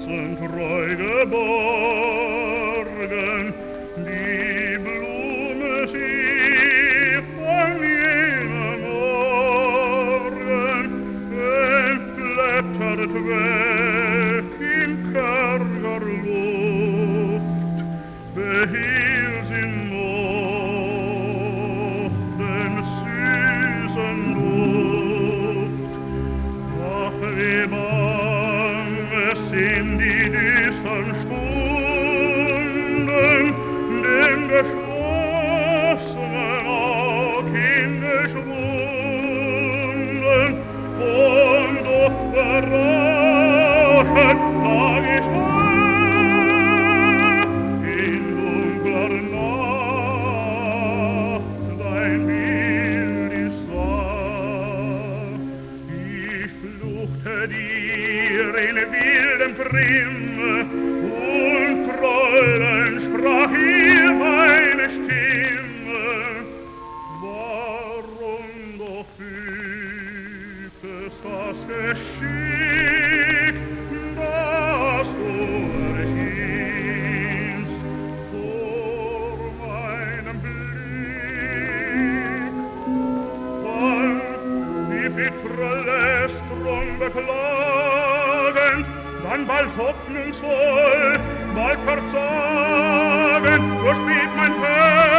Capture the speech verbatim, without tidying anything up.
Herzen treu geborgen, die Blume sie von jenem Morgen entblättert weg in karger Luft, behielt sie noch den süßen Duft. Ach, wie bange sind die düstern Stunden, dem geschlossenen Augen geschwunden, und doch verrauschet lag ich in dunkler Nacht, dein Bild ich sah. Ich fluchte dir in wildem Grimme, und trollend sprach ihr meine Stimme. Warum doch übt es das Geschick, dass du erhielst vor meinem Blick? Bald die bittere Lästerung beklagend, dann bald hoffnungsvoll, bald versagend, durchblieb mein Herz